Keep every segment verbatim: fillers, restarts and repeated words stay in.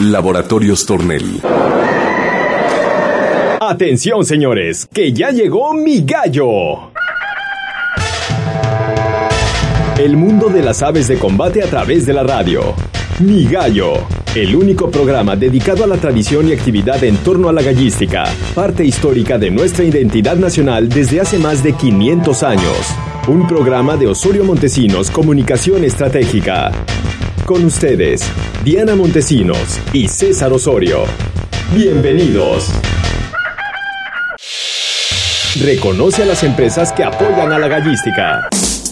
Laboratorios Tornel. Atención, señores, que ya llegó Mi Gallo. El mundo de las aves de combate a través de la radio. Mi Gallo, el único programa dedicado a la tradición y actividad en torno a la gallística, parte histórica de nuestra identidad nacional desde hace más de quinientos años. Un programa de Osorio Montesinos Comunicación Estratégica. Con ustedes, Diana Montesinos y César Osorio. Bienvenidos. Reconoce a las empresas que apoyan a la gallística.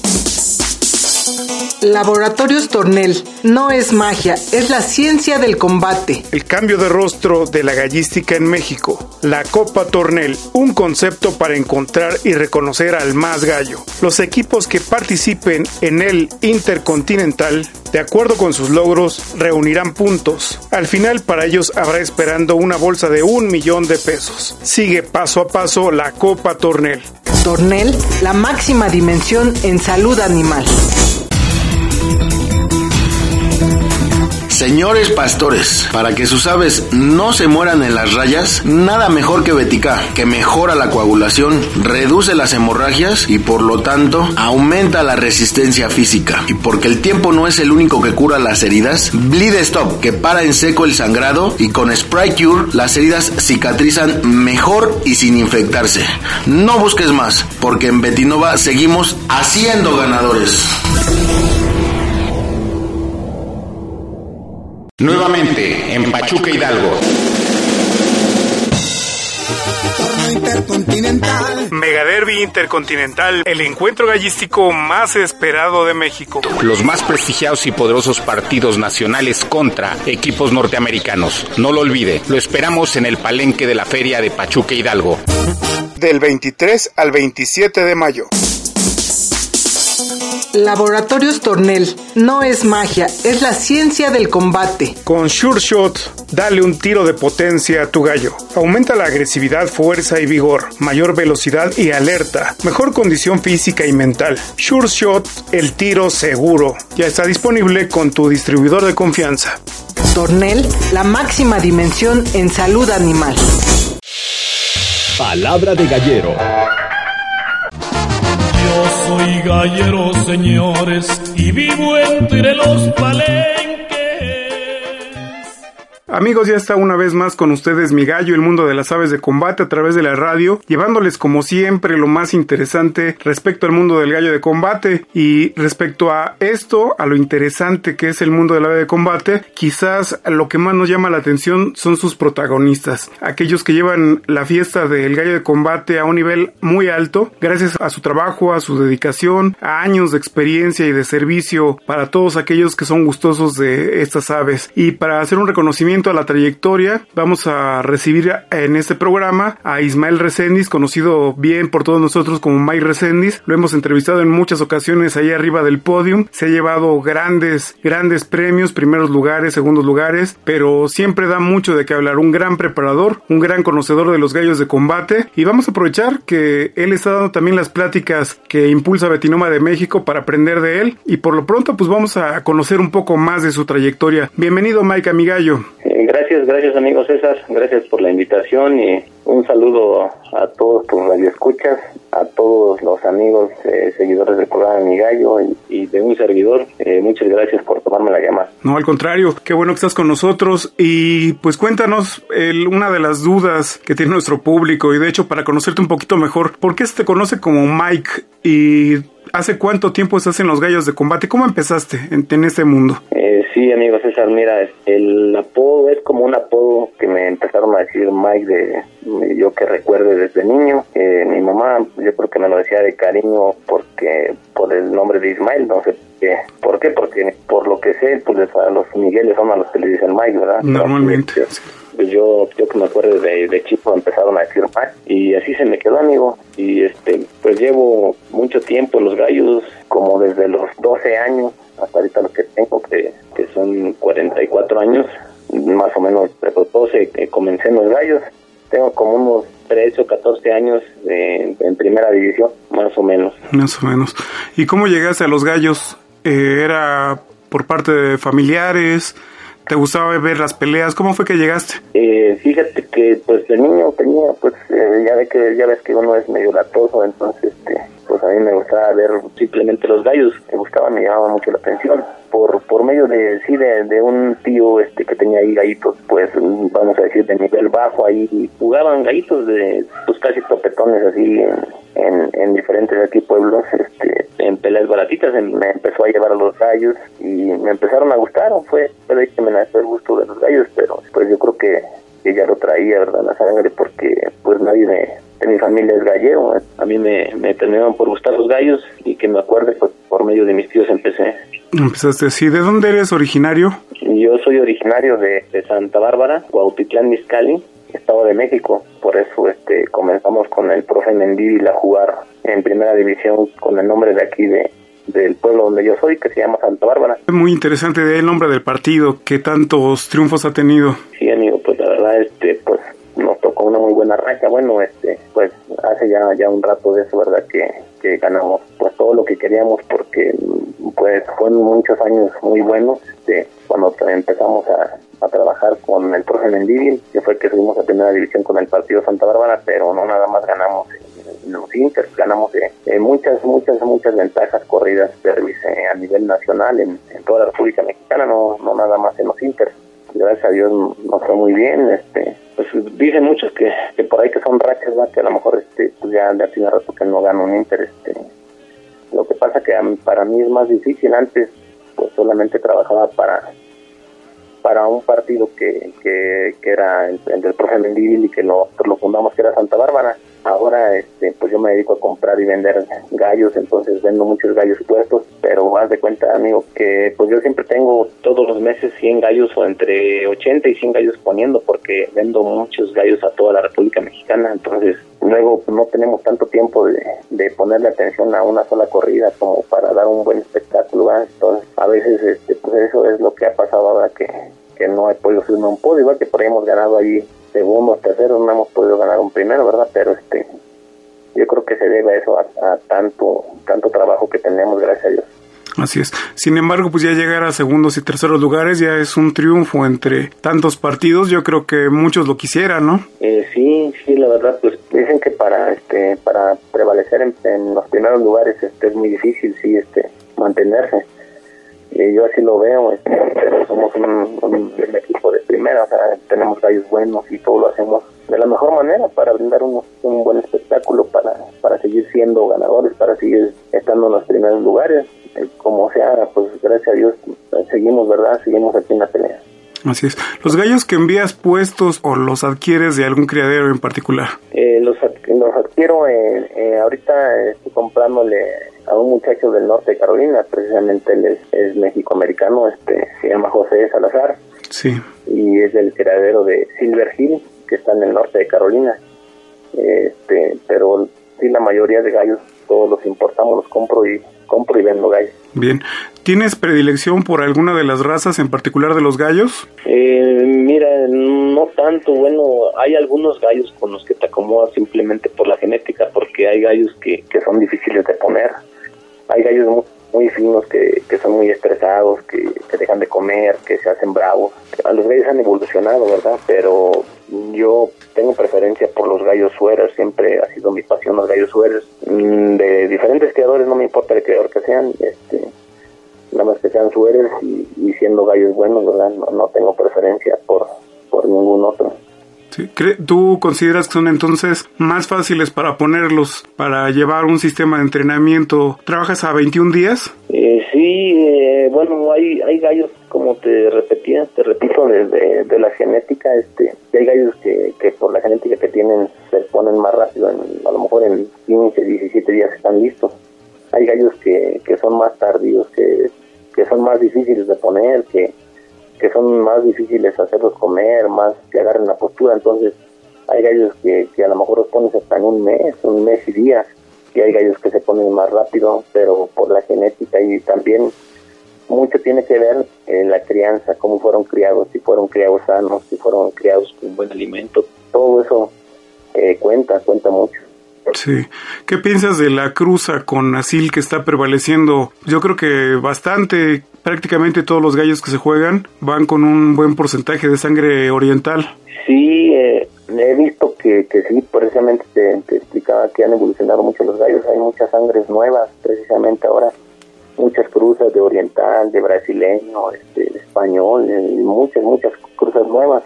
Laboratorios Tornel, no es magia, es la ciencia del combate. El cambio de rostro de la gallística en México. La Copa Tornel, un concepto para encontrar y reconocer al más gallo. Los equipos que participen en el Intercontinental, de acuerdo con sus logros, reunirán puntos. Al final, para ellos habrá esperando una bolsa de un millón de pesos. Sigue paso a paso la Copa Tornel. Tornel, la máxima dimensión en salud animal. Señores pastores, para que sus aves no se mueran en las rayas, nada mejor que Betica, que mejora la coagulación, reduce las hemorragias y por lo tanto aumenta la resistencia física. Y porque el tiempo no es el único que cura las heridas, Bleed Stop, que para en seco el sangrado, y con Spray Cure las heridas cicatrizan mejor y sin infectarse. No busques más, porque en Betinova seguimos haciendo ganadores. Nuevamente, en Pachuca, Hidalgo. Intercontinental. Mega Derby Intercontinental, el encuentro gallístico más esperado de México. Los más prestigiados y poderosos partidos nacionales contra equipos norteamericanos. No lo olvide, lo esperamos en el palenque de la Feria de Pachuca, Hidalgo. Del veintitrés al veintisiete de mayo. Laboratorios Tornel, no es magia, es la ciencia del combate. Con Sure Shot, dale un tiro de potencia a tu gallo. Aumenta la agresividad, fuerza y vigor, mayor velocidad y alerta, mejor condición física y mental. Sure Shot, el tiro seguro. Ya está disponible con tu distribuidor de confianza. Tornel, la máxima dimensión en salud animal. Palabra de gallero. Yo soy gallero, señores, y vivo entre los palenques. Amigos, ya está una vez más con ustedes Mi Gallo, el mundo de las aves de combate a través de la radio, llevándoles como siempre lo más interesante respecto al mundo del gallo de combate. Y respecto a esto, a lo interesante que es el mundo del ave de combate, quizás lo que más nos llama la atención son sus protagonistas, aquellos que llevan la fiesta del gallo de combate a un nivel muy alto, gracias a su trabajo, a su dedicación, a años de experiencia y de servicio para todos aquellos que son gustosos de estas aves. Y para hacer un reconocimiento a la trayectoria, vamos a recibir en este programa a Ismael Reséndiz, conocido bien por todos nosotros como Mike Reséndiz. Lo hemos entrevistado en muchas ocasiones ahí arriba del podium. Se ha llevado grandes, grandes premios, primeros lugares, segundos lugares, pero siempre da mucho de qué hablar. Un gran preparador, un gran conocedor de los gallos de combate, y vamos a aprovechar que él está dando también las pláticas que impulsa Betinoma de México para aprender de él, y por lo pronto pues vamos a conocer un poco más de su trayectoria. Bienvenido, Mike, a Mi Gallo. Gracias, gracias amigo César, gracias por la invitación y un saludo a todos tus radioescuchas, a todos los amigos eh, seguidores del programa Mi Gallo y, y de un servidor. Eh, muchas gracias por tomarme la llamada. No, al contrario, qué bueno que estás con nosotros y pues cuéntanos el, una de las dudas que tiene nuestro público y de hecho para conocerte un poquito mejor, ¿por qué se te conoce como Mike y hace cuánto tiempo estás en los gallos de combate? ¿Cómo empezaste en, en este mundo? Eh, sí, amigo César, mira, el apodo es como un apodo que me empezaron a decir Mike de, de yo que recuerde desde niño. Eh, mi mamá, yo creo que me lo decía de cariño porque por el nombre de Ismael, no sé qué. ¿Por qué? Porque por lo que sé, pues a los Migueles son a los que le dicen Mike, ¿verdad? Normalmente. Entonces, pues yo, yo que me acuerdo de, de chico empezaron a decir Mike y así se me quedó, amigo. Y este, pues llevo mucho tiempo en los gallos, como desde los doce años hasta ahorita lo que tengo, que, que son cuarenta y cuatro años, más o menos, de los doce que comencé en los gallos. Tengo como unos trece o catorce años de, en primera división, más o menos. Más o menos. ¿Y cómo llegaste a los gallos? Eh, ¿Era por parte de familiares? ¿Te gustaba ver las peleas? ¿Cómo fue que llegaste? Eh, fíjate que pues de niño tenía, pues eh, ya, ve que, ya ves que uno es medio latoso, entonces este, pues a mí me gustaba ver simplemente los gallos, me gustaba, me llamaba mucho la atención. Por por medio de sí de, de un tío este que tenía ahí gallitos, pues vamos a decir de nivel bajo, ahí jugaban gallitos de pues casi topetones así en, en, en diferentes aquí pueblos, este en peleas baratitas, en, me empezó a llevar a los gallos y me empezaron a gustar, fue, fue de que me nació el gusto de los gallos, pero pues yo creo que, que ya lo traía, ¿verdad?, la sangre, porque pues nadie de, de mi familia es gallero. A mí me, me terminaron por gustar los gallos y que me acuerde, pues por medio de mis tíos empecé. Empezaste así. ¿De dónde eres originario? Yo soy originario de, de Santa Bárbara, Cuautitlán, Izcalli, Estado de México. Por eso este comenzamos con el profe Mendívil a jugar en primera división con el nombre de aquí de del pueblo donde yo soy, que se llama Santa Bárbara. Es muy interesante de el nombre del partido, ¿qué tantos triunfos ha tenido? Sí, amigo, pues la verdad, este, pues nos tocó una muy buena racha. Bueno, este, pues hace ya ya un rato de eso, verdad, que, que ganamos pues todo lo que queríamos, porque pues fueron muchos años muy buenos, este, cuando empezamos a, a trabajar con el profe Mendívil, que fue el que subimos a primera división con el partido Santa Bárbara, pero no nada más ganamos en los Inters, ganamos eh, eh, muchas, muchas, muchas ventajas corridas derbis eh, a nivel nacional en, en toda la República Mexicana, no, no nada más en los Inters. Gracias a Dios nos fue muy bien. Este, pues dicen muchos que, que por ahí que son rachas, ¿va?, que a lo mejor este, pues ya de hace un rato que no gano un Inter. Este, lo que pasa que para mí es más difícil. Antes pues solamente trabajaba para para un partido que, que, que era el, el del profe Mendívil y que lo, lo fundamos, que era Santa Bárbara. Ahora este pues yo me dedico a comprar y vender gallos, entonces vendo muchos gallos puestos, pero haz de cuenta, amigo, que pues yo siempre tengo todos los meses cien gallos, o entre ochenta y cien gallos poniendo, porque vendo muchos gallos a toda la República Mexicana. Entonces luego no tenemos tanto tiempo de, de ponerle atención a una sola corrida como para dar un buen espectáculo, ¿verdad? Entonces a veces este pues eso es lo que ha pasado ahora, que, que no he podido subirme a un podio, igual que por ahí hemos ganado ahí segundos, terceros, no hemos podido ganar un primero, ¿verdad? Pero este yo creo que se debe a eso, a, a tanto tanto trabajo que tenemos, gracias a Dios. Así es. Sin embargo, pues ya llegar a segundos y terceros lugares ya es un triunfo entre tantos partidos. Yo creo que muchos lo quisieran, ¿no? Eh, sí, sí, la verdad, pues dicen que para este para prevalecer en, en los primeros lugares este es muy difícil, sí, este mantenerse. Eh, yo así lo veo, este, pero somos un, un, un equipo de primera, o sea, tenemos gallos buenos y todo lo hacemos de la mejor manera para brindar un, un buen espectáculo, para para seguir siendo ganadores, para seguir estando en los primeros lugares. Eh, como sea, pues gracias a Dios seguimos, ¿verdad? Seguimos aquí en la pelea. Así es. ¿Los gallos que envías puestos o los adquieres de algún criadero en particular? Eh, los, los adquiero, eh, eh, ahorita estoy comprándole a un muchacho del norte de Carolina, precisamente él es, es mexicoamericano, este, se llama José Salazar. Sí. Y es del criadero de Silver Hill, que está en el norte de Carolina. Este, pero sí, la mayoría de gallos todos los importamos, los compro y compro y vendo gallos. Bien. ¿Tienes predilección por alguna de las razas en particular de los gallos? Eh, mira, no tanto. Bueno, hay algunos gallos con los que te acomodas simplemente por la genética, porque hay gallos que, que son difíciles de poner. Hay gallos muy, muy finos que, que son muy estresados, que, que dejan de comer, que se hacen bravos. Los gallos han evolucionado, ¿verdad? Pero yo tengo preferencia por los gallos sueros, siempre ha sido mi pasión los gallos sueros. De diferentes criadores, no me importa el criador que sean, este, nada más que sean sueros y, y siendo gallos buenos, ¿verdad? No, no tengo preferencia por, por ningún otro. Sí. ¿Tú consideras que son entonces más fáciles para ponerlos, para llevar un sistema de entrenamiento? ¿Trabajas a veintiún días? Eh, sí, eh, bueno, hay hay gallos, como te repetía, te repito, de, de, de la genética, este, hay gallos que, que por la genética que tienen se ponen más rápido, en, a lo mejor en quince, diecisiete días están listos. Hay gallos que, que son más tardíos, que, que son más difíciles de poner, que que son más difíciles hacerlos comer, más que agarren la postura. Entonces hay gallos que, que a lo mejor los pones hasta en un mes, un mes y días, y hay gallos que se ponen más rápido, pero por la genética. Y también mucho tiene que ver en la crianza, cómo fueron criados, si fueron criados sanos, si fueron criados con buen alimento, todo eso eh, cuenta, cuenta mucho. Sí. ¿Qué piensas de la cruza con asil que está prevaleciendo? Yo creo que bastante, prácticamente todos los gallos que se juegan van con un buen porcentaje de sangre oriental. Sí, eh, he visto que, que sí, precisamente te, te explicaba que han evolucionado mucho los gallos, hay muchas sangres nuevas, precisamente ahora, muchas cruzas de oriental, de brasileño, este, de español, eh, muchas, muchas cruzas nuevas.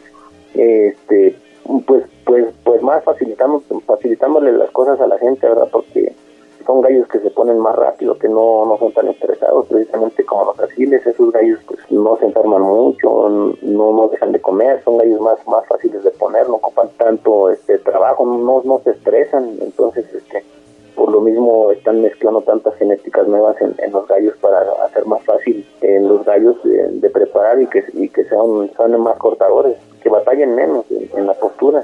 Este, pues, pues, pues más facilitando, facilitándole las cosas a la gente, ¿verdad? Porque son gallos que se ponen más rápido, que no, no son tan estresados, precisamente como los asiles. Esos gallos pues no se enferman mucho, no, no dejan de comer, son gallos más, más fáciles de poner, no ocupan tanto este trabajo, no, no se estresan, entonces este por lo mismo están mezclando tantas genéticas nuevas en, en los gallos para hacer más fácil en los gallos de, de preparar y que y que sean, sean más cortadores, que batallen menos en, en la postura.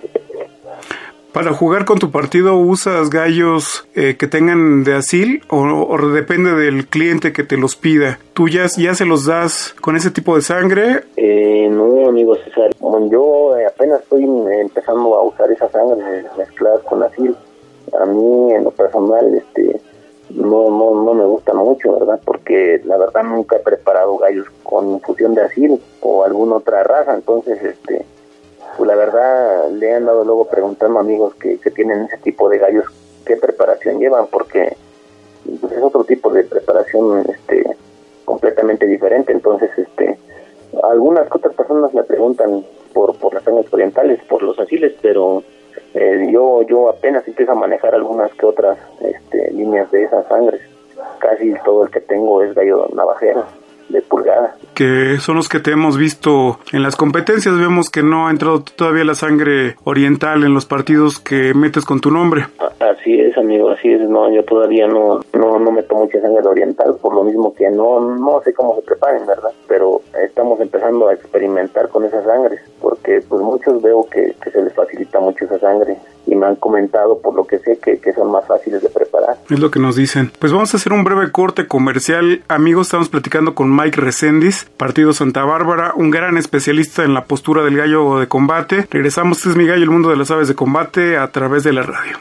¿Para jugar con tu partido usas gallos eh, que tengan de asil o, o depende del cliente que te los pida? ¿Tú ya, ya se los das con ese tipo de sangre? Eh, no, amigo César. Yo eh, apenas estoy empezando a usar esa sangre mezclada con asil. A mí, en lo personal, este, no, no, no me gusta mucho, ¿verdad? Porque la verdad nunca he preparado gallos con infusión de asil o alguna otra raza, entonces, este... pues la verdad le han dado luego preguntando a amigos que, que tienen ese tipo de gallos qué preparación llevan, porque pues, es otro tipo de preparación este completamente diferente. Entonces este algunas otras personas me preguntan por por las sangres orientales, por los asiles, pero eh, yo yo apenas empiezo a manejar algunas que otras este líneas de esas sangres. Casi todo el que tengo es gallo navajero de pulgada, que son los que te hemos visto en las competencias. Vemos que no ha entrado todavía la sangre oriental en los partidos que metes con tu nombre. Así es, amigo, así es. No, yo todavía no no no meto mucha sangre oriental, por lo mismo que no no sé cómo se preparen, ¿verdad? Pero estamos empezando a experimentar con esas sangres, porque pues muchos veo que, que se les facilita mucho esa sangre y me han comentado, por lo que sé, que, que son más fáciles de preparar. Es lo que nos dicen. Pues vamos a hacer un breve corte comercial. Amigos, estamos platicando con Mike Reséndiz, Partido Santa Bárbara, un gran especialista en la postura del gallo de combate. Regresamos, este es Mi Gallo, el mundo de las aves de combate, a través de la radio.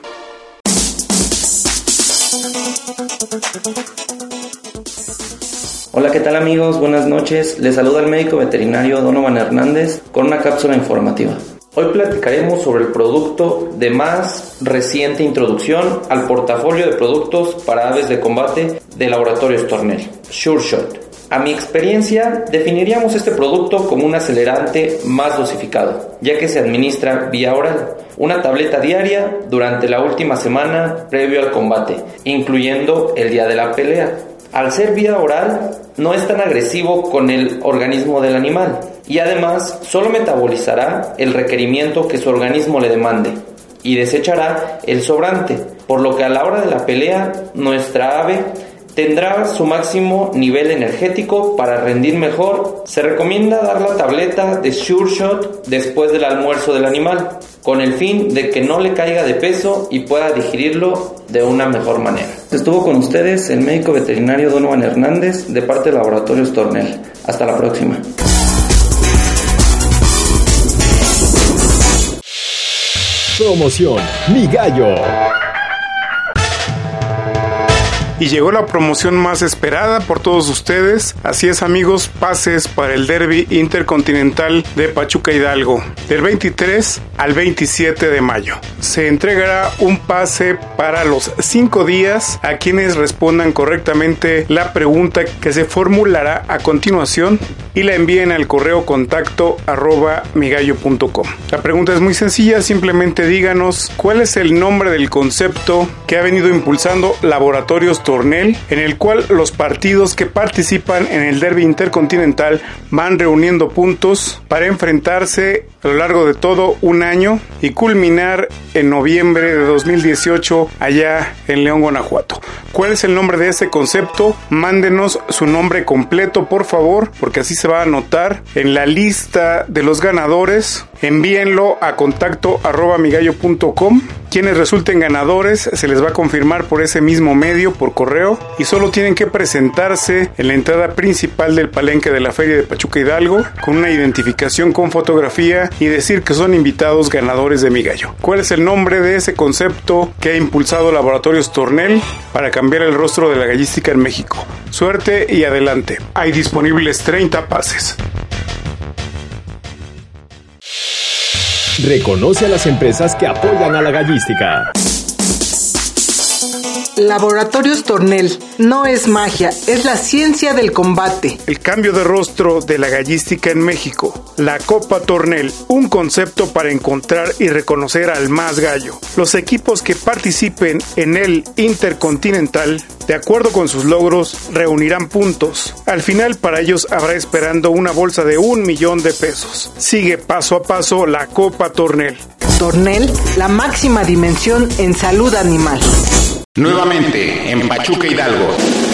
Hola, ¿qué tal amigos? Buenas noches. Les saluda el médico veterinario Donovan Hernández con una cápsula informativa. Hoy platicaremos sobre el producto de más reciente introducción al portafolio de productos para aves de combate de Laboratorios Tornel, SureShot. A mi experiencia, definiríamos este producto como un acelerante más dosificado, ya que se administra vía oral, una tableta diaria durante la última semana previo al combate, incluyendo el día de la pelea. Al ser vía oral, no es tan agresivo con el organismo del animal y además solo metabolizará el requerimiento que su organismo le demande y desechará el sobrante, por lo que a la hora de la pelea, nuestra ave tendrá su máximo nivel energético para rendir mejor. Se recomienda dar la tableta de SureShot después del almuerzo del animal, con el fin de que no le caiga de peso y pueda digerirlo de una mejor manera. Estuvo con ustedes el médico veterinario Donovan Hernández, de parte de Laboratorios Tornel. Hasta la próxima. Promoción Mi Gallo. Y llegó la promoción más esperada por todos ustedes. Así es, amigos, pases para el Derby Intercontinental de Pachuca Hidalgo, del veintitrés al veintisiete de mayo. Se entregará un pase para los cinco días a quienes respondan correctamente la pregunta que se formulará a continuación y la envíen al correo contacto arroba migallo punto com. La pregunta es muy sencilla, simplemente díganos cuál es el nombre del concepto que ha venido impulsando Laboratorios Tornel, en el cual los partidos que participan en el Derby Intercontinental van reuniendo puntos para enfrentarse a lo largo de todo un año y culminar en noviembre de dos mil dieciocho allá en León, Guanajuato. ¿Cuál es el nombre de ese concepto? Mándenos su nombre completo, por favor, porque así se va a anotar en la lista de los ganadores. Envíenlo a contacto arroba migallo punto com. Quienes resulten ganadores se les va a confirmar por ese mismo medio, por correo, y solo tienen que presentarse en la entrada principal del palenque de la Feria de Pachuca Hidalgo con una identificación con fotografía y decir que son invitados ganadores de Mi Gallo. ¿Cuál es el nombre de ese concepto que ha impulsado Laboratorios Tornel para cambiar el rostro de la gallística en México? Suerte y adelante. Hay disponibles treinta pases. Reconoce a las empresas que apoyan a la gallística. Laboratorios Tornel, no es magia, es la ciencia del combate. El cambio de rostro de la gallística en México. La Copa Tornel, un concepto para encontrar y reconocer al más gallo. Los equipos que participen en el Intercontinental, de acuerdo con sus logros, reunirán puntos. Al final para ellos habrá esperando una bolsa de un millón de pesos. Sigue paso a paso la Copa Tornel. Tornel, la máxima dimensión en salud animal. Nuevamente en Pachuca Hidalgo.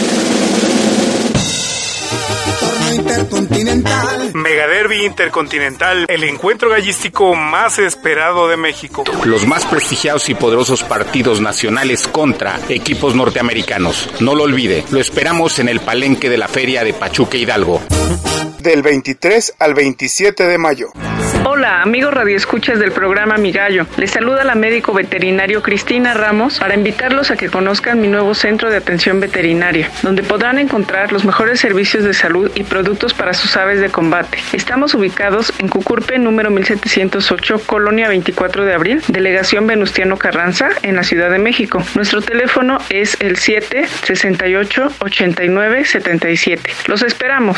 Intercontinental. Mega Derby Intercontinental, el encuentro gallístico más esperado de México. Los más prestigiados y poderosos partidos nacionales contra equipos norteamericanos. No lo olvide, lo esperamos en el palenque de la Feria de Pachuca Hidalgo. Del veintitrés al veintisiete de mayo. Hola, amigos radioescuchas del programa Mi Gallo. Les saluda la médico veterinario Cristina Ramos para invitarlos a que conozcan mi nuevo centro de atención veterinaria, donde podrán encontrar los mejores servicios de salud y productos para sus aves de combate. Estamos ubicados en Cucurpe, número mil setecientos ocho, Colonia veinticuatro de abril, Delegación Venustiano Carranza, en la Ciudad de México. Nuestro teléfono es el siete sesenta y ocho ochenta y nueve setenta y siete. Los esperamos.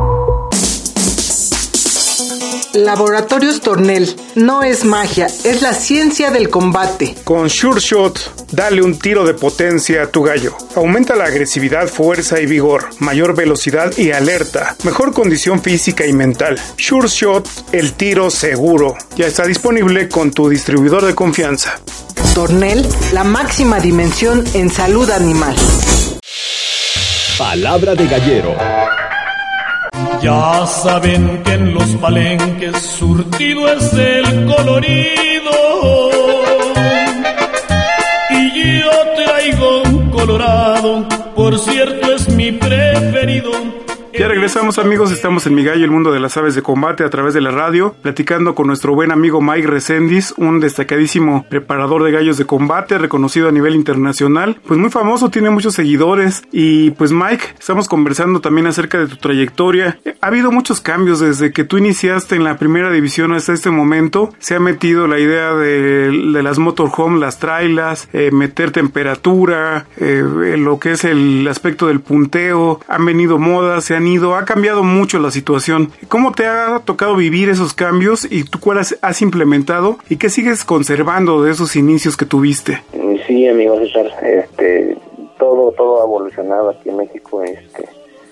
Laboratorios Tornel, no es magia, es la ciencia del combate. Con Sure Shot, dale un tiro de potencia a tu gallo. Aumenta la agresividad, fuerza y vigor, mayor velocidad y alerta, mejor condición física y mental. Sure Shot, el tiro seguro. Ya está disponible con tu distribuidor de confianza. Tornel, la máxima dimensión en salud animal. Palabra de gallero. Ya saben que en los palenques surtido es el colorido, y yo traigo un colorado, por cierto es mi preferido. Ya regresamos, amigos, estamos en Mi Gallo, el mundo de las aves de combate a través de la radio, platicando con nuestro buen amigo Mike Reséndiz, un destacadísimo preparador de gallos de combate, reconocido a nivel internacional, pues muy famoso, tiene muchos seguidores. Y pues Mike, estamos conversando también acerca de tu trayectoria. Ha habido muchos cambios desde que tú iniciaste en la primera división hasta este momento. Se ha metido la idea de, de las motorhome, las trailas, eh, meter temperatura, eh, lo que es el aspecto del punteo. Han venido modas, se han ido, ha cambiado mucho la situación. ¿Cómo te ha tocado vivir esos cambios y tú cuáles has implementado y qué sigues conservando de esos inicios que tuviste? Sí, amigo César, este, todo todo ha evolucionado aquí en México. Este,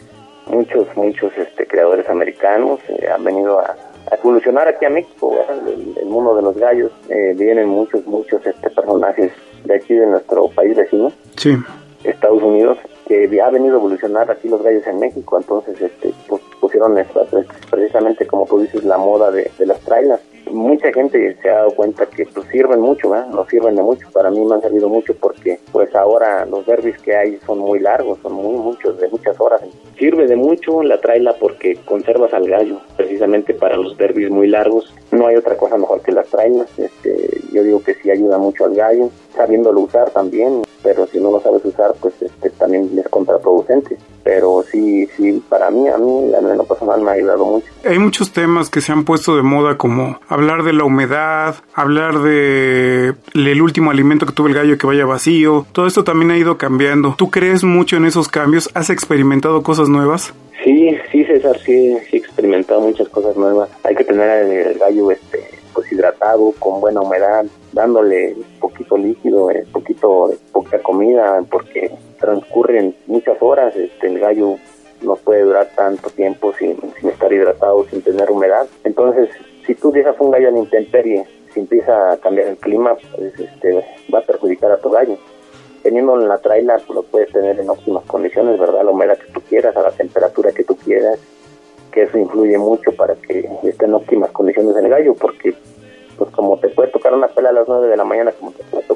muchos muchos este creadores americanos eh, han venido a, a evolucionar aquí a México, el, el mundo de los gallos. Eh, vienen muchos muchos este personajes de aquí de nuestro país vecino, sí, Estados Unidos, que ha venido a evolucionar aquí los gallos en México. Entonces este pues, pusieron esta, precisamente como tú dices, la moda de, de las trailas. Mucha gente se ha dado cuenta que pues sirven mucho, ¿eh? Nos sirven de mucho. Para mí me han servido mucho porque pues ahora los derbis que hay son muy largos, son muy muchos, de muchas horas. Sirve de mucho la traila porque conservas al gallo, precisamente para los derbis muy largos. No hay otra cosa mejor que las trailas. Este, yo digo que sí ayuda mucho al gallo, sabiéndolo usar también, pero si no lo sabes usar, pues este también es contraproducente. Pero sí, sí, para mí, a mí, en lo personal me ha ayudado mucho. Hay muchos temas que se han puesto de moda, como hablar de la humedad, hablar de el último alimento que tuvo el gallo que vaya vacío. Todo esto también ha ido cambiando. ¿Tú crees mucho en esos cambios? ¿Has experimentado cosas nuevas? Sí, sí, César, sí, sí he experimentado muchas cosas nuevas. Hay que tener el gallo este pues hidratado, con buena humedad, dándole poquito líquido, eh, poquito, poca comida, porque transcurren muchas horas. Este, el gallo no puede durar tanto tiempo sin, sin estar hidratado, sin tener humedad. Entonces, si tú dejas un gallo en intemperie, si empieza a cambiar el clima, pues este, va a perjudicar a tu gallo. Teniéndolo en la traila, pues lo puedes tener en óptimas condiciones, ¿verdad? La humedad que tú quieras, a la temperatura que tú quieras, que eso influye mucho para que esté en óptimas condiciones el gallo, porque pues como te puede tocar una pela a las nueve de la mañana, como te puede tocar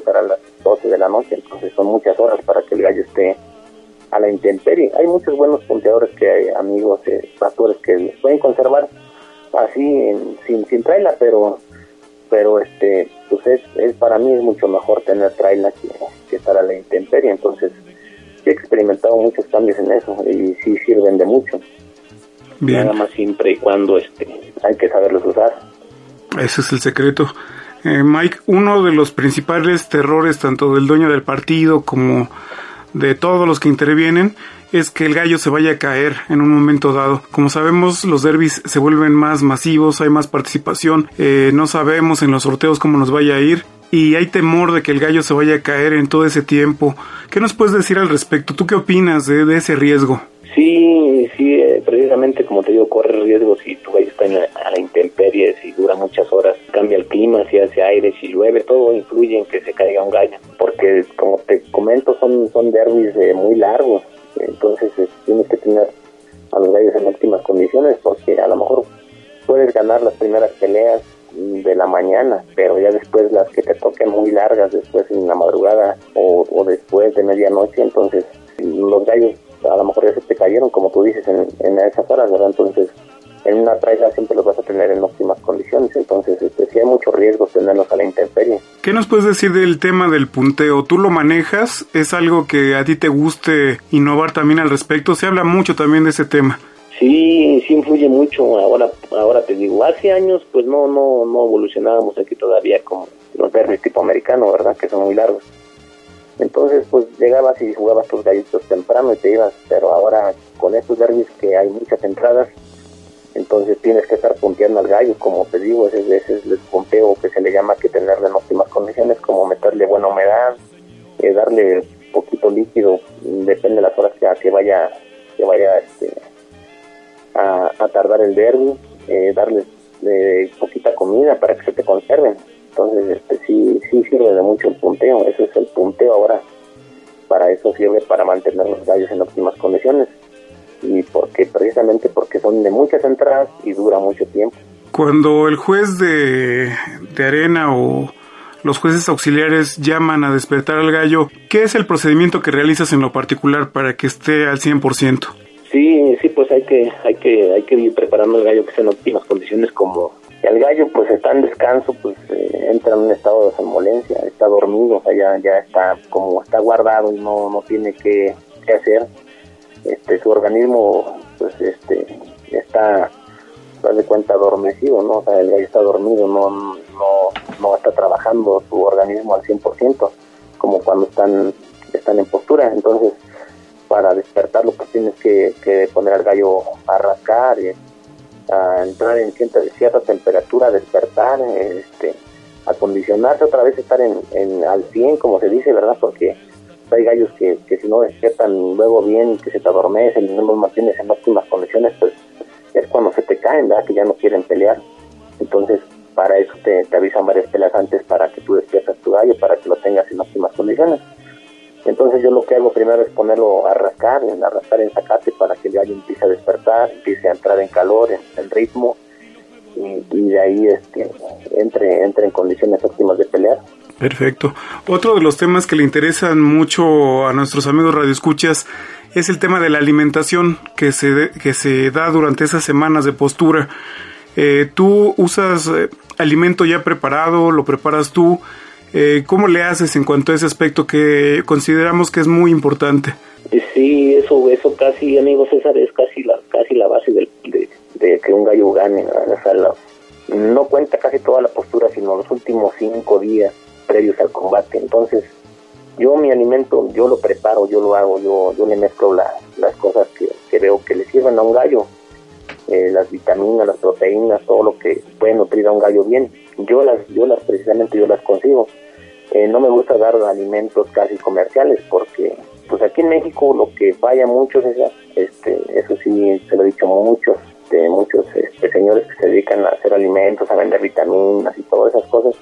para las doce de la noche, entonces son muchas horas para que el gallo esté a la intemperie. Hay muchos buenos punteadores que hay amigos, eh, pastores que los pueden conservar así en, sin sin traila, pero pero este pues es, es para mí es mucho mejor tener traila que, que estar a la intemperie. Entonces he experimentado muchos cambios en eso y sí sirven de mucho. Bien. Nada más siempre y cuando este hay que saberlos usar. Ese es el secreto. Eh, Mike, uno de los principales terrores tanto del dueño del partido como de todos los que intervienen es que el gallo se vaya a caer en un momento dado. Como sabemos, los derbis se vuelven más masivos, hay más participación, eh, no sabemos en los sorteos cómo nos vaya a ir y hay temor de que el gallo se vaya a caer en todo ese tiempo. ¿Qué nos puedes decir al respecto? ¿Tú qué opinas de, de ese riesgo? Sí, sí, eh, precisamente como te digo, corre riesgo si tu gallo está en la, a la intemperie, si dura muchas horas, cambia el clima, si hace aire, si llueve, todo influye en que se caiga un gallo, porque como te comento son son derbis eh, muy largos, entonces eh, tienes que tener a los gallos en óptimas condiciones, porque a lo mejor puedes ganar las primeras peleas de la mañana, pero ya después las que te toquen muy largas, después en la madrugada o, o después de medianoche, entonces los gallos a lo mejor ya se te cayeron, como tú dices, en, en esas horas, ¿verdad? Entonces, en una traila siempre los vas a tener en óptimas condiciones, entonces este, sí hay mucho riesgo tenerlos a la intemperie. ¿Qué nos puedes decir del tema del punteo? ¿Tú lo manejas? ¿Es algo que a ti te guste innovar también al respecto? Se habla mucho también de ese tema. Sí, sí influye mucho. Ahora ahora te digo, hace años pues no no no evolucionábamos aquí todavía como los derbis tipo americano, ¿verdad? Que son muy largos. Entonces, pues llegabas y jugabas tus gallitos temprano y te ibas, pero ahora con estos derbis que hay muchas entradas, entonces tienes que estar punteando al gallo, como te digo, ese, ese es el punteo que se le llama, que tenerle en óptimas condiciones, como meterle buena humedad, eh, darle poquito líquido, depende de las horas que, que vaya que vaya este, a, a tardar el derbi, eh, darle eh, poquita comida para que se te conserven. Entonces, este, sí, sí sirve de mucho el punteo. Eso es el punteo ahora. Para eso sirve, para mantener los gallos en óptimas condiciones. Y porque precisamente porque son de muchas entradas y dura mucho tiempo. Cuando el juez de, de arena o los jueces auxiliares llaman a despertar al gallo, ¿qué es el procedimiento que realizas en lo particular para que esté al cien por ciento? Sí, sí, pues hay que, hay que, hay que ir preparando al gallo que esté en óptimas condiciones. Como el gallo pues está en descanso, pues eh, entra en un estado de somnolencia, está dormido, o sea, ya, ya está como está guardado y no, no tiene que, que hacer. Este, su organismo pues este está, das de cuenta, adormecido, ¿no? O sea, el gallo está dormido, no, no, no está trabajando su organismo al cien por ciento, como cuando están, están en postura. Entonces, para despertarlo, pues tienes que, que poner al gallo a rascar, y a entrar en cierta, cierta temperatura, despertar, este, acondicionarse otra vez, estar en, en al cien, como se dice, ¿verdad? Porque hay gallos que, que si no despiertan luego bien, que se te adormecen y no los mantienes en óptimas condiciones, pues es cuando se te caen, ¿verdad? Que ya no quieren pelear. Entonces, para eso te, te avisan varias peleas antes para que tú despiertas tu gallo, para que lo tengas en óptimas condiciones. Entonces yo lo que hago primero es ponerlo a rascar, a rascar en zacate para que el gallo empiece a despertar, empiece a entrar en calor, en, en ritmo, y, y de ahí este, entre, entre en condiciones óptimas de pelear. Perfecto. Otro de los temas que le interesan mucho a nuestros amigos radioescuchas es el tema de la alimentación que se, de, que se da durante esas semanas de postura. Eh, ¿Tú usas eh, alimento ya preparado? ¿Lo preparas tú? Eh, ¿Cómo le haces en cuanto a ese aspecto que consideramos que es muy importante? Sí, eso eso casi, amigo César, es casi la casi la base del, de, de que un gallo gane. O sea, la, no cuenta casi toda la postura, sino los últimos cinco días previos al combate. Entonces, yo mi alimento, yo lo preparo, yo lo hago, yo yo le mezclo la, las cosas que, que veo que le sirven a un gallo, eh, las vitaminas, las proteínas, todo lo que puede nutrir a un gallo bien. Yo las, yo las precisamente yo las consigo. Eh, no me gusta dar alimentos casi comerciales porque pues aquí en México lo que falla mucho es esa, este, eso sí se lo he dicho muchos, de muchos este, señores que se dedican a hacer alimentos, a vender vitaminas y todas esas cosas.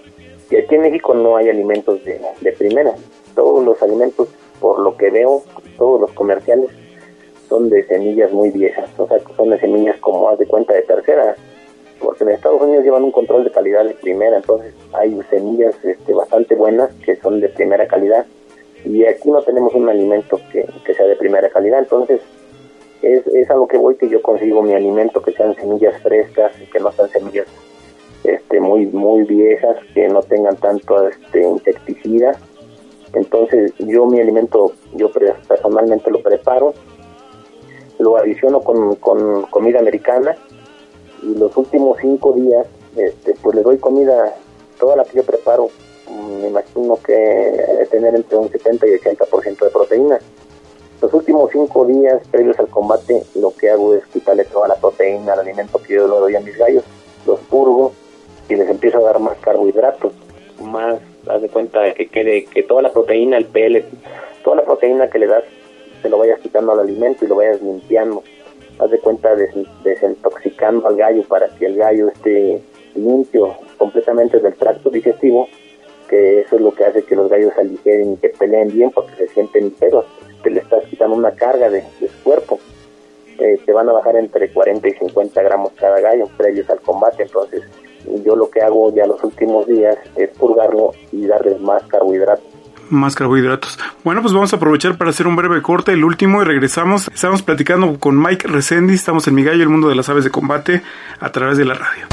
Y aquí en México no hay alimentos de, de primera. Todos los alimentos, por lo que veo, todos los comerciales son de semillas muy viejas, o sea, son de semillas como haz de cuenta de tercera, porque en Estados Unidos llevan un control de calidad de primera, entonces hay semillas este, bastante buenas que son de primera calidad, y aquí no tenemos un alimento que, que sea de primera calidad. Entonces es, es a lo que voy, que yo consigo mi alimento que sean semillas frescas, que no sean semillas este, muy muy viejas, que no tengan tanto este, insecticidas. Entonces yo mi alimento, yo personalmente lo preparo, lo adiciono con, con comida americana, y los últimos cinco días este, pues le doy comida, toda la que yo preparo, me imagino que debe tener entre un setenta y ochenta por ciento de proteína. Los últimos cinco días previos al combate, lo que hago es quitarle toda la proteína al alimento que yo le doy a mis gallos, los purgo y les empiezo a dar más carbohidratos, más, haz de cuenta de que quede, que toda la proteína, el pellet, toda la proteína que le das, se lo vayas quitando al alimento y lo vayas limpiando. Haz de cuenta des, desintoxicando al gallo para que el gallo esté limpio completamente del tracto digestivo, que eso es lo que hace que los gallos se aligeren y que peleen bien, porque se sienten ligeros. Te le estás quitando una carga de, de su cuerpo. Eh, te van a bajar entre cuarenta y cincuenta gramos cada gallo previos al combate. Entonces yo lo que hago ya los últimos días es purgarlo y darles más carbohidratos. Más carbohidratos. Bueno, pues vamos a aprovechar para hacer un breve corte, el último, y regresamos. Estamos platicando con Mike Reséndiz, estamos en Mi Gallo, el mundo de las aves de combate, a través de la radio.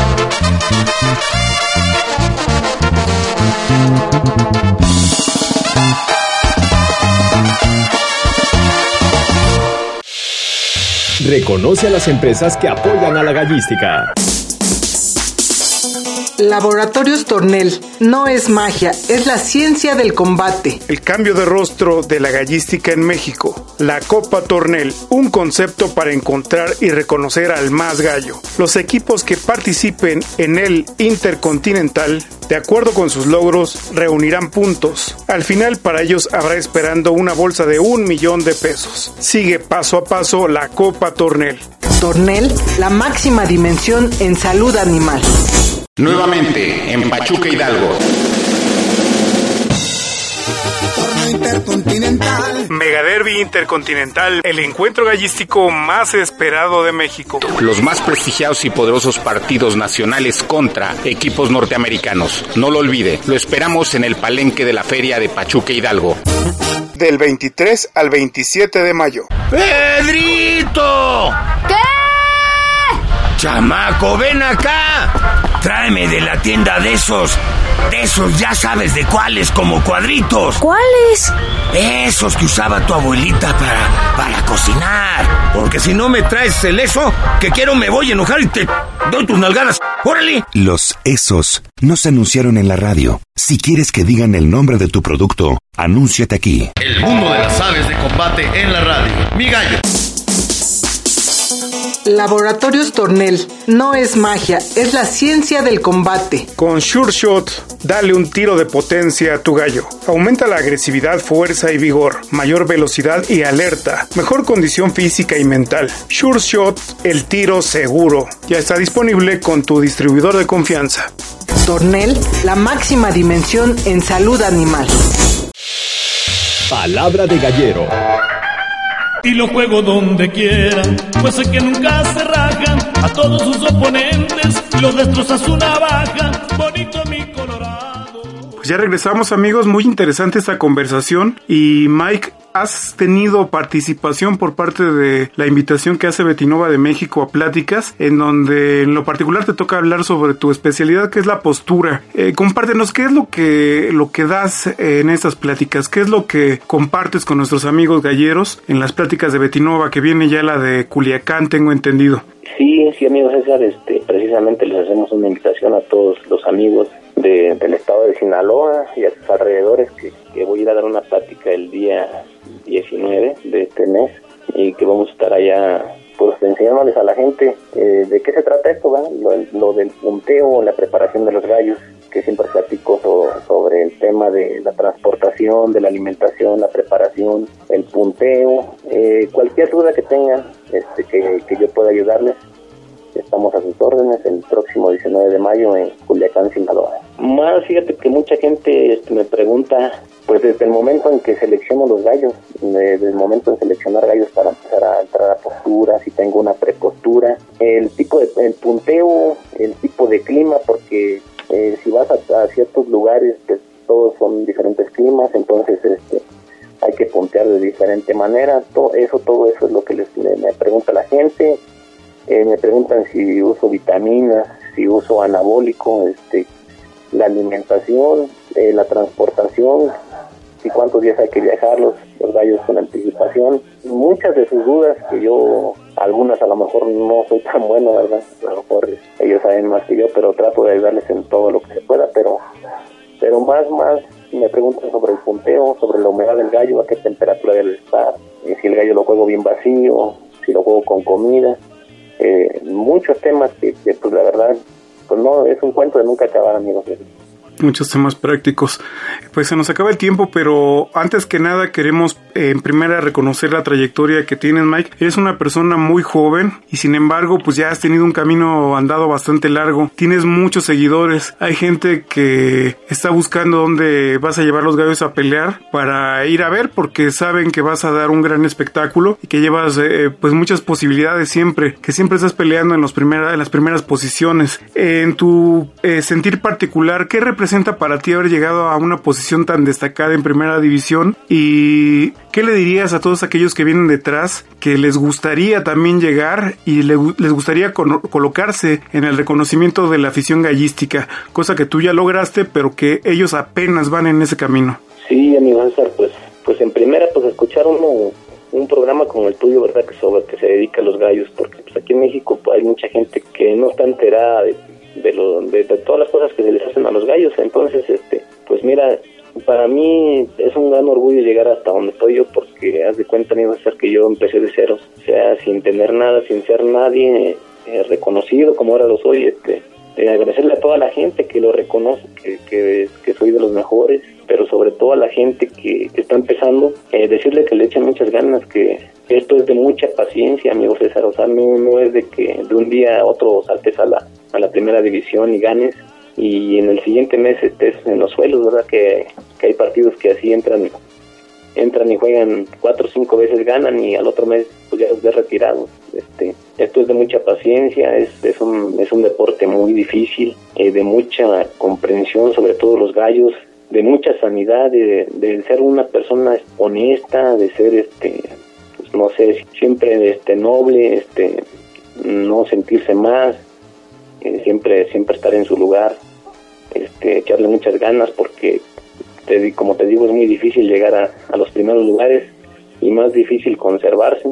Reconoce a las empresas que apoyan a la gallística. Laboratorios Tornel. No es magia, es la ciencia del combate. El cambio de rostro de la gallística en México. La Copa Tornel, un concepto para encontrar y reconocer al más gallo. Los equipos que participen en el Intercontinental, de acuerdo con sus logros, reunirán puntos. Al final, para ellos habrá esperando una bolsa de un millón de pesos. Sigue paso a paso la Copa Tornel. Tornel, la máxima dimensión en salud animal. Nuevamente, en Pachuca, Hidalgo. Intercontinental. Mega Derby Intercontinental, el encuentro gallístico más esperado de México. Los más prestigiados y poderosos partidos nacionales contra equipos norteamericanos. No lo olvide, lo esperamos en el palenque de la Feria de Pachuca, Hidalgo. Del veintitrés al veintisiete de mayo. ¡Pedrito! ¿Qué? ¡Chamaco, ven acá! Tráeme de la tienda de esos, de esos ya sabes de cuáles, como cuadritos. ¿Cuáles? Esos que usaba tu abuelita para, para cocinar. Porque si no me traes el eso, que quiero me voy a enojar y te doy tus nalgadas. ¡Órale! Los esos no se anunciaron en la radio. Si quieres que digan el nombre de tu producto, anúnciate aquí. El mundo de las aves de combate en la radio. Mi Gallo. Laboratorios Tornel. No es magia, es la ciencia del combate. Con Sure Shot, dale un tiro de potencia a tu gallo. Aumenta la agresividad, fuerza y vigor, mayor velocidad y alerta, mejor condición física y mental. Sure Shot, el tiro seguro. Ya está disponible con tu distribuidor de confianza. Tornel, la máxima dimensión en salud animal. Palabra de gallero. Y lo juego donde quiera, pues sé que nunca se rajan, a todos sus oponentes los destroza su navaja, bonito mi Colorado. Pues ya regresamos, amigos, muy interesante esta conversación. Y Mike, ¿has tenido participación por parte de la invitación que hace Betinova de México a pláticas, en donde en lo particular te toca hablar sobre tu especialidad, que es la postura? Eh, compártenos, ¿qué es lo que, lo que das en estas pláticas? ¿Qué es lo que compartes con nuestros amigos galleros en las pláticas de Betinova, que viene ya la de Culiacán, tengo entendido? Sí, sí, amigo César, este, precisamente les hacemos una invitación a todos los amigos de, del estado de Sinaloa y a sus alrededores, que, que voy a ir a dar una plática el día diecinueve de este mes, y que vamos a estar allá pues enseñándoles a la gente eh, de qué se trata esto, ¿verdad? Lo, lo del punteo, la preparación de los gallos, que siempre platico so, sobre el tema de la transportación, de la alimentación, la preparación, el punteo, eh, cualquier duda que tengan, este, que, que yo pueda ayudarles. Estamos a sus órdenes el próximo diecinueve de mayo en Culiacán, Sinaloa. Más, fíjate que mucha gente este, me pregunta, pues desde el momento en que selecciono los gallos, desde el momento en seleccionar gallos para empezar a entrar a postura, si tengo una prepostura, el tipo de, el punteo, el tipo de clima, porque eh, si vas a, a ciertos lugares, pues todos son diferentes climas, entonces este hay que puntear de diferente manera. Todo eso, todo eso es lo que les me, me pregunta la gente. Eh, me preguntan si uso vitaminas, si uso anabólico, este, la alimentación, eh, la transportación, y cuántos días hay que viajar los, los gallos con anticipación. Muchas de sus dudas que yo, algunas a lo mejor no soy tan bueno, ¿verdad? A lo mejor ellos saben más que yo, pero trato de ayudarles en todo lo que se pueda, pero pero más, más me preguntan sobre el punteo, sobre la humedad del gallo, a qué temperatura debe estar, eh, si el gallo lo juego bien vacío, si lo juego con comida, eh, muchos temas que, que pues la verdad, pues no, es un cuento de nunca acabar, amigos. Muchos temas prácticos. Pues se nos acaba el tiempo, pero antes que nada queremos eh, en primera reconocer la trayectoria que tienes, Mike. Eres una persona muy joven y sin embargo pues ya has tenido un camino andado bastante largo. Tienes muchos seguidores. Hay gente que está buscando dónde vas a llevar los gallos a pelear para ir a ver, porque saben que vas a dar un gran espectáculo y que llevas eh, pues muchas posibilidades siempre, que siempre estás peleando en, los primera, en las primeras posiciones. Eh, en tu eh, sentir particular, ¿qué representa para ti haber llegado a una posición tan destacada en primera división? ¿Y qué le dirías a todos aquellos que vienen detrás que les gustaría también llegar y le, les gustaría con, colocarse en el reconocimiento de la afición gallística, cosa que tú ya lograste, pero que ellos apenas van en ese camino? Sí, amigo César, pues, pues en primera, pues escuchar uno, un programa como el tuyo, ¿verdad? Que sobre que se dedica a los gallos, porque pues aquí en México pues, hay mucha gente que no está enterada de De, lo, de, de todas las cosas que se les hacen a los gallos. Entonces, este, pues mira, para mí es un gran orgullo llegar hasta donde estoy yo, porque haz de cuenta, amigo, ser que yo empecé de ceros, o sea, sin tener nada, sin ser nadie eh, reconocido como ahora lo soy. Este, eh, agradecerle a toda la gente que lo reconoce, que, que, que soy de los mejores, pero sobre todo a la gente que, que está empezando, eh, decirle que le echen muchas ganas, que esto es de mucha paciencia, amigo César. O sea, no, no es de que de un día a otro saltes a la a la primera división y ganes y en el siguiente mes estés en los suelos, ¿verdad? Que, que hay partidos que así entran entran y juegan cuatro o cinco veces, ganan y al otro mes pues ya los ves retirados. Este, esto es de mucha paciencia, es, es, un, es un deporte muy difícil, eh, de mucha comprensión, sobre todo los gallos, de mucha sanidad, de, de ser una persona honesta, de ser, este pues no sé, siempre este noble, este no sentirse más, siempre siempre estar en su lugar, este echarle muchas ganas, porque te, como te digo, es muy difícil llegar a, a los primeros lugares y más difícil conservarse,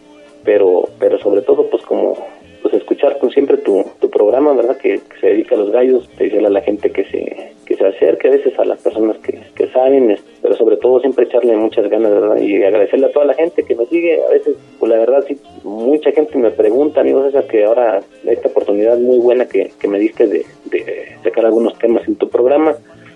pero pero sobre todo pues como pues escuchar con siempre tu, tu programa, ¿verdad? Que, que se dedica a los gallos, decirle a la gente que se que se acerque a veces a las personas que, que saben, pero sobre todo siempre echarle muchas ganas, ¿verdad? Y agradecerle a toda la gente que me sigue. A veces, pues la verdad, sí, mucha gente me pregunta, amigos, esa que ahora esta oportunidad muy buena que, que me diste de, de sacar algunos temas en tu programa,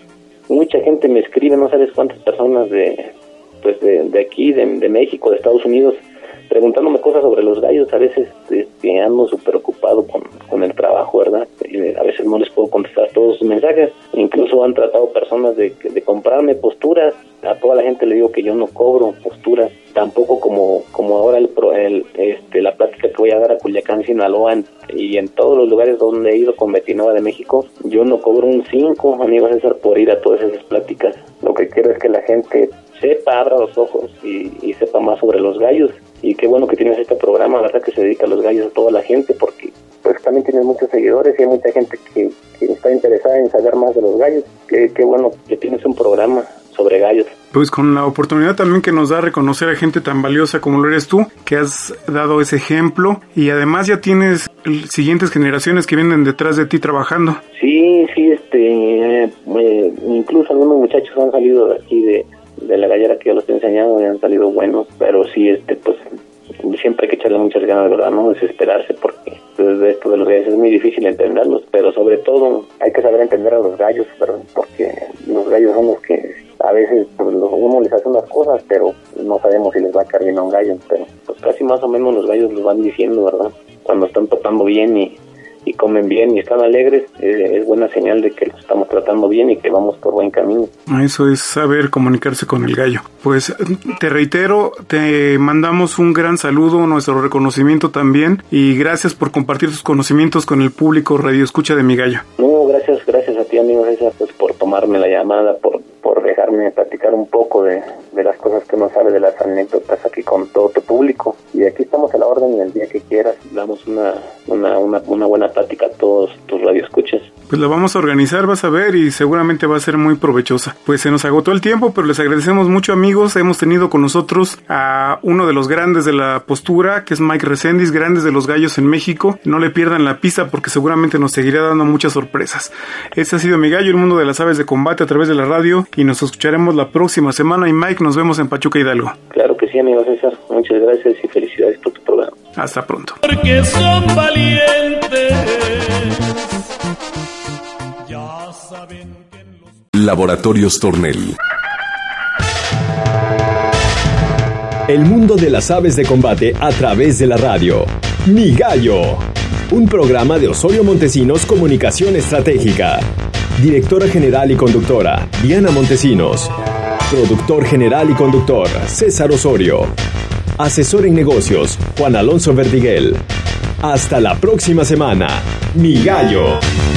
mucha gente me escribe, no sabes cuántas personas de pues de, de aquí, de, de México, de Estados Unidos, preguntándome cosas sobre los gallos. A veces este, ando súper ocupado con, con el trabajo, ¿verdad? Y a veces no les puedo contestar todos sus mensajes. Incluso han tratado personas de, de comprarme posturas. A toda la gente le digo que yo no cobro posturas, tampoco como como ahora el, el este la plática que voy a dar a Culiacán, Sinaloa, y en todos los lugares donde he ido con Betinova de México, yo no cobro un cinco, amigo César, por ir a todas esas pláticas. Lo que quiero es que la gente sepa, abra los ojos y, y sepa más sobre los gallos. Y qué bueno que tienes este programa, ¿verdad? Que se dedica a los gallos a toda la gente, porque pues también tienes muchos seguidores y hay mucha gente que, que está interesada en saber más de los gallos. Qué, qué bueno que tienes un programa sobre gallos. Pues con la oportunidad también que nos da reconocer a gente tan valiosa como lo eres tú, que has dado ese ejemplo, y además ya tienes siguientes generaciones que vienen detrás de ti trabajando. Sí, sí, este, eh, eh, incluso algunos muchachos han salido de aquí de, de la gallera que yo los he enseñado y han salido buenos, pero sí, este, pues siempre hay que echarle muchas ganas, ¿verdad? No desesperarse, porque desde esto de los gallos es muy difícil entenderlos, pero sobre todo hay que saber entender a los gallos, ¿verdad? Porque los gallos son los que a veces pues, uno les hace unas cosas, pero no sabemos si les va a caer bien a un gallo, pero pues casi más o menos los gallos los van diciendo, ¿verdad? Cuando están tocando bien y, y comen bien y están alegres, eh, es buena señal de que los estamos tratando bien y que vamos por buen camino. Eso es saber comunicarse con el gallo. Pues te reitero, te mandamos un gran saludo, nuestro reconocimiento también, y gracias por compartir tus conocimientos con el público Radio Escucha de Mi Gallo. No, gracias, gracias a ti, amigo César, pues por tomarme la llamada, por, por dejarme platicar un poco de, de las cosas que uno sabe, de las anécdotas aquí con todo tu público. Y aquí estamos a la orden el día que quieras, damos una, una, una, una buena plática a todos tus radioescuchas. Pues la vamos a organizar, vas a ver, y seguramente va a ser muy provechosa. Pues se nos agotó el tiempo, pero les agradecemos mucho, amigos. Hemos tenido con nosotros a uno de los grandes de la postura, que es Mike Reséndiz, grandes de los gallos en México. No le pierdan la pista porque seguramente nos seguirá dando muchas sorpresas. Este ha sido Mi Gallo, el mundo de las aves de combate a través de la radio, y nos escucharemos la próxima semana. Y Mike, nos vemos en Pachuca, Hidalgo. Claro que sí, amigo César. Muchas gracias y felicidades por tu programa. Hasta pronto. Porque son valientes. Ya saben que en los... Laboratorios Tornel. El mundo de las aves de combate a través de la radio. Mi Gallo. Un programa de Osorio Montesinos Comunicación Estratégica. Directora general y conductora, Diana Montesinos. Productor general y conductor, César Osorio. Asesor en negocios, Juan Alonso Verdiguel. Hasta la próxima semana. Mi Gallo.